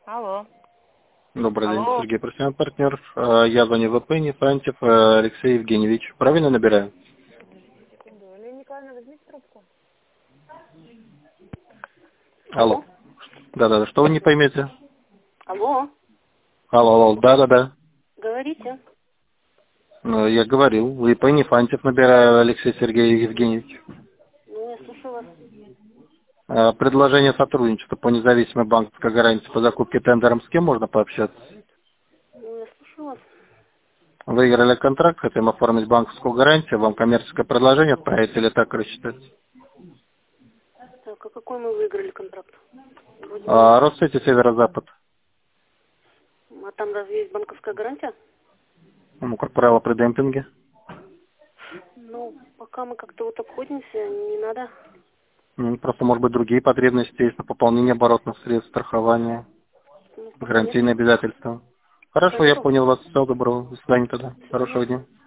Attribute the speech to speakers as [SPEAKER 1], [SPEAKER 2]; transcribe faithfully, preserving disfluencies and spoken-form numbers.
[SPEAKER 1] Алло.
[SPEAKER 2] Добрый день,
[SPEAKER 1] Алло.
[SPEAKER 2] Сергей Просян, партнер. Э, Я звоню в ВП, Нефантьев э, Алексей Евгеньевич. Правильно набираю?
[SPEAKER 1] Секунду. Лена Николаевна, возьмите трубку.
[SPEAKER 2] Алло.
[SPEAKER 1] Алло.
[SPEAKER 2] Да-да-да, что вы не поймете?
[SPEAKER 1] Алло.
[SPEAKER 2] Алло, алло, да-да-да.
[SPEAKER 1] Говорите.
[SPEAKER 2] Ну, я говорил, в ВП Нефантьев набираю Алексей Сергей Евгеньевич.
[SPEAKER 1] Ну, я слушаю вас.
[SPEAKER 2] Э, Предложение сотрудничества по независимой банковской гарантии по закупке тендером, с кем можно пообщаться?
[SPEAKER 1] Ну, я слушаю вас.
[SPEAKER 2] Выиграли контракт, хотим оформить банковскую гарантию, вам коммерческое предложение отправить или так рассчитать?
[SPEAKER 1] Так, а какой мы выиграли контракт? Вроде бы...
[SPEAKER 2] А, Россети Северо-Запад.
[SPEAKER 1] А там разве есть банковская гарантия?
[SPEAKER 2] Ну, как правило, при демпинге.
[SPEAKER 1] Ну, пока мы как-то вот обходимся, не надо.
[SPEAKER 2] Ну, просто, может быть, другие потребности есть на пополнение оборотных средств, страхование,
[SPEAKER 1] Ну, пока нет.
[SPEAKER 2] гарантийные обязательства. Хорошо, я
[SPEAKER 1] Хорошо.
[SPEAKER 2] понял вас. Всего доброго. До свидания тогда.
[SPEAKER 1] До свидания.
[SPEAKER 2] Хорошего дня.